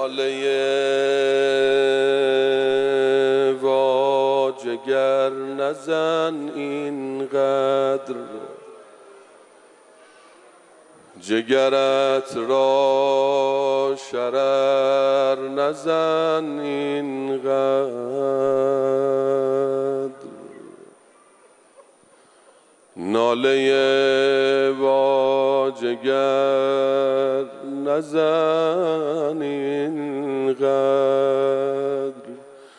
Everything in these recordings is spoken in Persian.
وا جگر نزن اینقدر، جگرت را شرر نزن اینقدر. ناله وا جگر نزن اینقدر،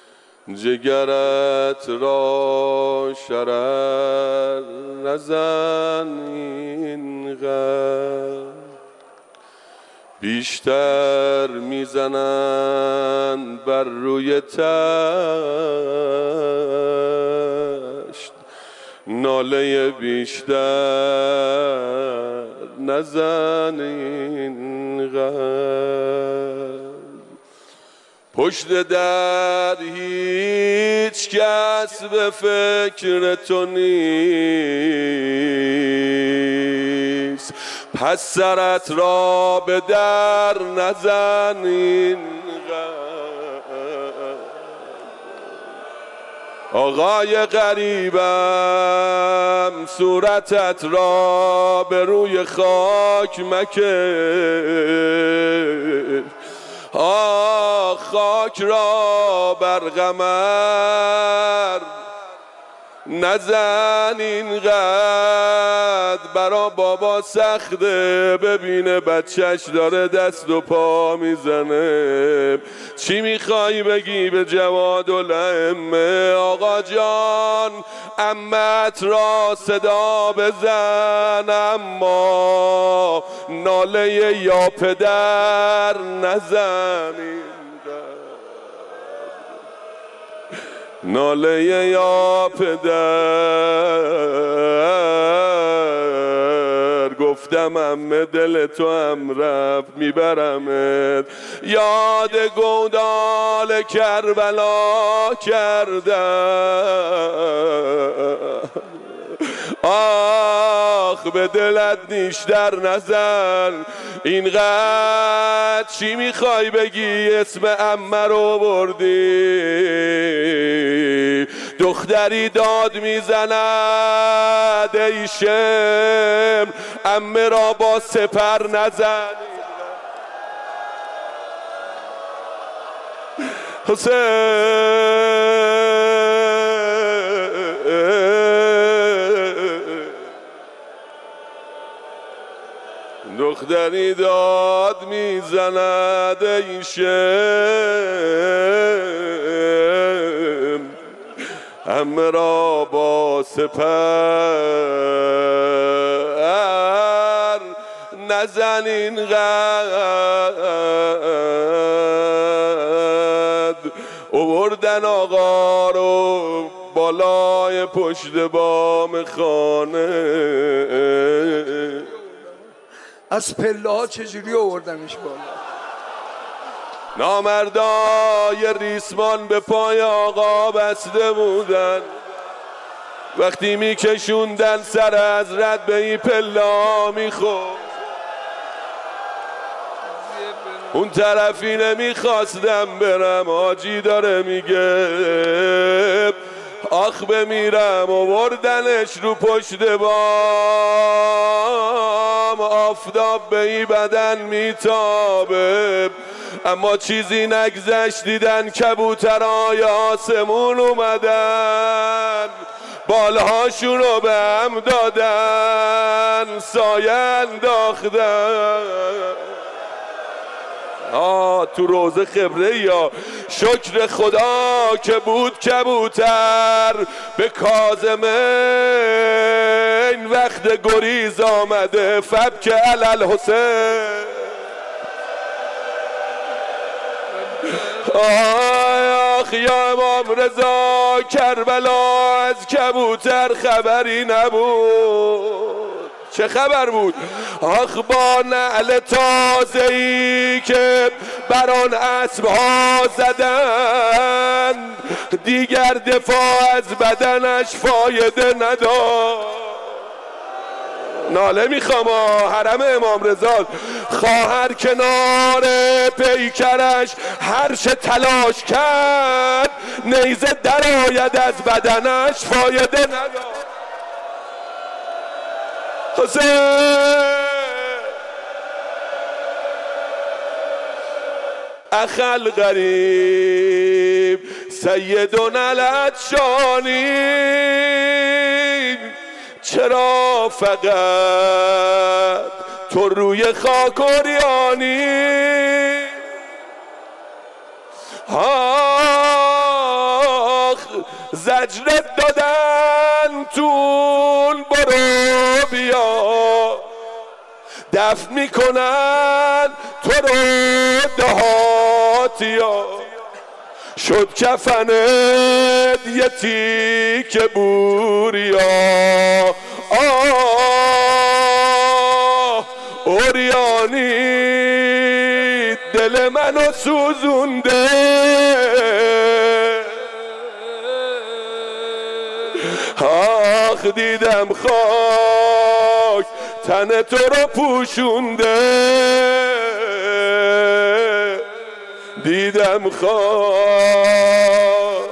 جگرت را شرر نزن اینقدر. بیشتر میزنن بر روی تشت، ناله بیشتر نزن اینقدر. پشت در هیچ کس به فکر تو نیست، پس سرت را به در نزن اینقدر. آقای غریبم صورتت را به روی خاک مکش، خاک را بر قمر نزن اینقدر. برا بابا سخته ببینه بچهش داره دست و پا میزنه. چی میخوای بگی به جوادالائمه؟ آقا جان عمت را صدا بزن، اما ناله یا پدر نزن، ناله یا پدر. گفتم عمه دل تو هم رفت میبرمت، یاد گودال کربلا کردم. آخ به دلت نیشتر نزن اینقدر. چی میخوای بگی؟ اسم عمه رو بردی، دختری داد میزند ای شم، عمه را با سپر نزن. دختری داد میزند ای شم، همه را با سپر نزن اینقدر. آوردن آقا رو بالای پشت بام خانه، از پله ها چجوری آوردنش بالا؟ نامردای ریسمان به پای آقا بسته بودن، وقتی میکشوندن سر حضرت به این پله ها میخورد. اون طرفی نمیخواستم برم، حاجی داره میگه آخ بمیرم. آوردنش رو پشت بام، آفتاب به این بدن میتابه، اما چیزی نگذشت دیدن کبوترهای آسمون اومدن، بالهاشون رو به هم دادن، سایه انداختن. تو روزه خبره یا شکر خدا که بود کبوتر به کاظمه این وقت گریز آمده، فبک علی الحسین. آخ یا امام رضا، کربلا از کبوتر خبری نبود. چه خبر بود؟ آخ با نعل تازه‌ای که بر آن اسب‌ها زدن، دیگر دفاع از بدنش فایده نداشت. ناله میخوام حرم امام رضا. خواهر کنار پیکرش هر چه تلاش کرد، نیزه در آید از بدنش فایده نداد. حسین اخل غریب سیدنا العطشانی، چرا فقط تو روی خاک عریانی؟ آخ زجرت دادن تون، برو بیا دفن میکنن تو رو دهاتیا. شد کفنت یه تیکه بوریا، عریانی دل منو سوزونده. آخ دیدم خاک تن تو رو پوشونده، دیدم خاک.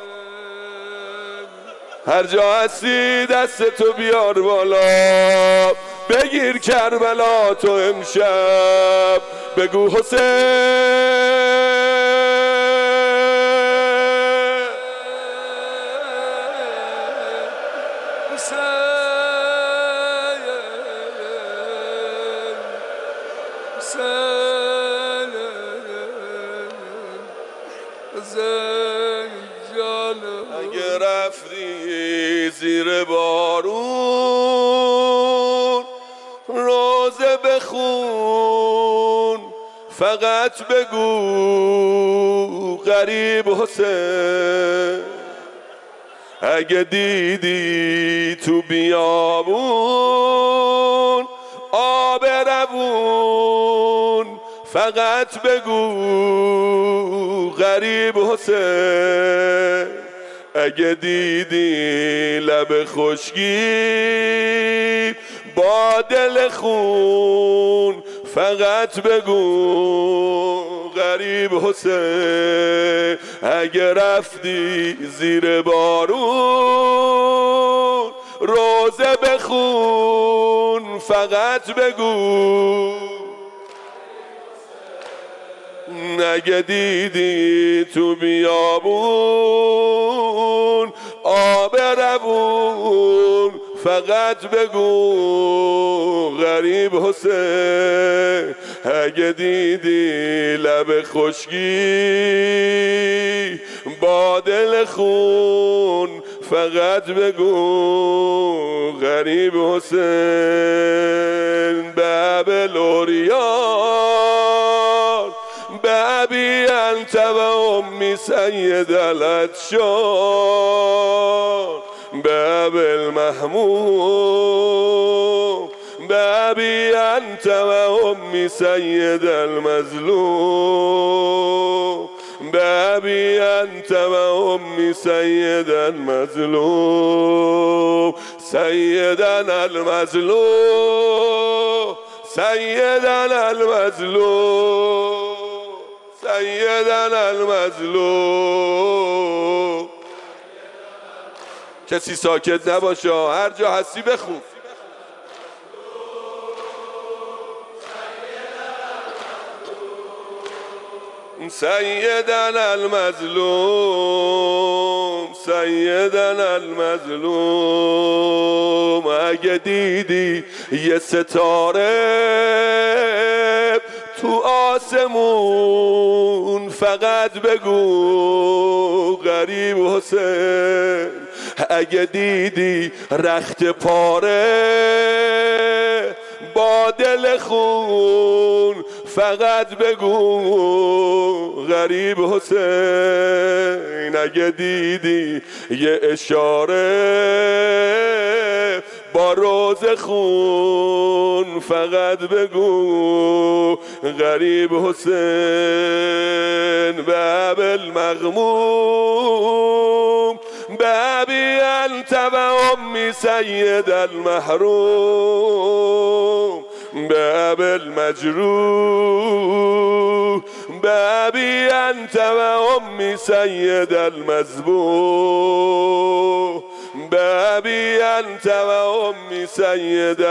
هر جا هستی دست تو بیار بالا، بگیر کربلا تو امشب، بگو حسین اگه رفتی زیر بارون، روزه بخون فقط بگو غریب حسین. اگه دیدی تو بیابون آب روون، فقط بگو غریب حسین. اگه دیدی لب خشکی با دل خون، فقط بگو غریب حسین. اگه رفتی زیر بارون، روزه بخون فقط بگو. اگه دیدی تو بیابون آب روون، فقط بگو غریب حسین. اگه دیدی لب خشکی با دل خون، فقط بگو غریب حسین. باب العریان بابی انت و امی سید العطشان، باب المحموم بابی انت و امی سید المظلوم، بابی انت و امی سید المظلوم. سیدنا المظلوم سیدنا المظلوم سیدنا المظلوم. کسی ساکت نباشه، هر جا هستی بخون. سیدنا المظلوم سیدنا المظلوم. اگه دیدی یه ستاره تو آسمون، فقط بگو غریب حسین. اگه دیدی رخت پاره با دل خون، فقط بگو غریب حسین. اگه دیدی یه اشاره با روز خون، فقط بگو غریب حسین. باب المغموم بابی انت و أمي سيد المحروم بأبي المجروح بأبي أنت وأمي سيد المذبوح بأبي أنت وأمي سيد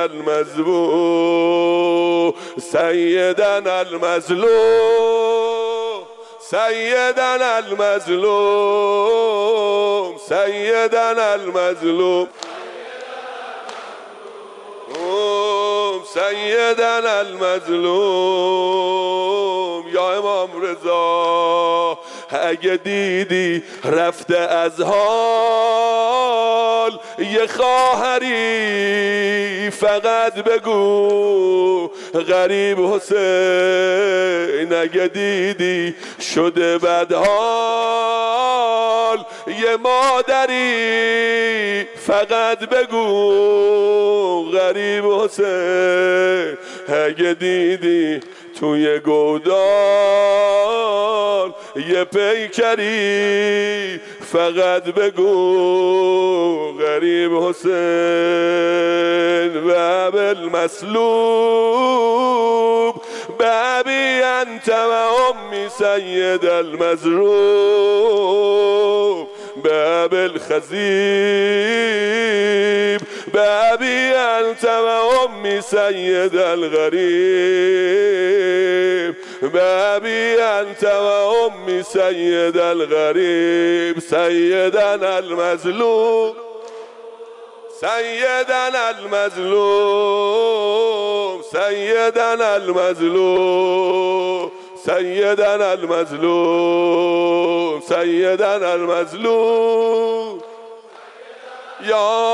المذبوح سيدنا المظلوم سيدنا المظلوم سيدنا المظلوم سیدنا المظلوم یا امام رضا اگه دیدی رفته از حال یه خواهری فقط بگو غریب حسین اگه دیدی شده بدحال یه مادری فقط بگو غریب حسین اگه دیدی توی گودال یه پیکری فقط بگو غریب حسین و بالمسلوب بابی انت و امی سید المظلوم باب الخزيب بابي أنت وأمي سيد الغريب بابي أنت وأمي سيد الغريب سيدنا المظلوم سيدنا المظلوم سيدنا المظلوم سيدنا المظلوم سيدنا المظلوم يا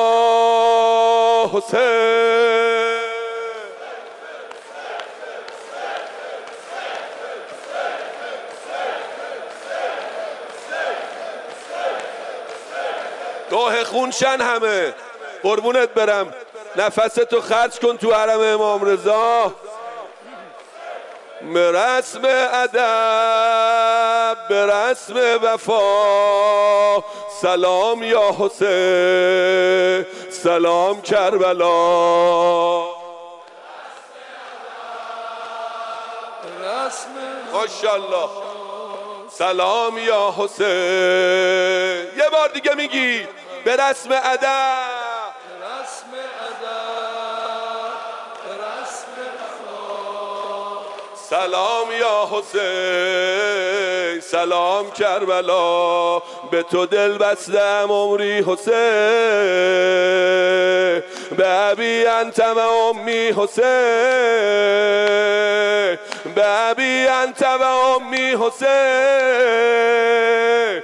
حسين گاه خونشن همه قربونت برم نفستو خرج کن تو حرم امام رضا به رسم ادب به رسم وفا سلام یا حسین سلام کربلا ماشاءالله سلام یا حسین یه بار دیگه میگی به رسم ادب سلام یا حسین سلام کربلا به تو دل بستم عمری حسین به ابی انت و امی حسین به ابی انت و امی حسین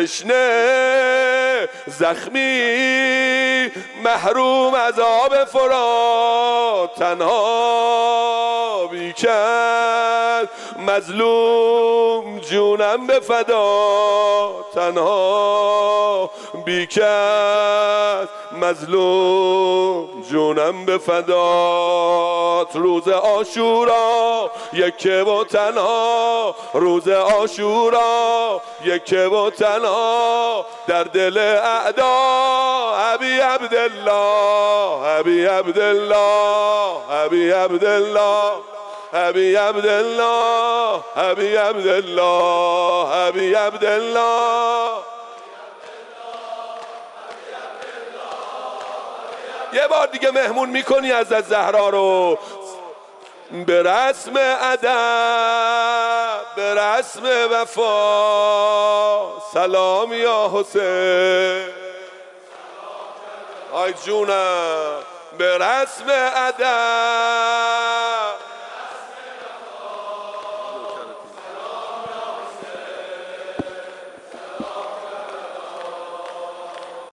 تشنه زخمی محروم از آب فرات تنها بیکن مظلوم جونم به فدا تنها بیکن مظلوم جونم به فدات روز عاشورا یکه و تنها روز عاشورا یکه و تنها در دل اعدا ابی عبدالله ابی عبدالله ابی عبدالله ابی عبدالله ابی عبدالله ابی عبدالله یه بار دیگه مهمون میکنی از زهرا رو به رسم ادب به رسم وفا سلام یا حسین آی جونم به رسم ادب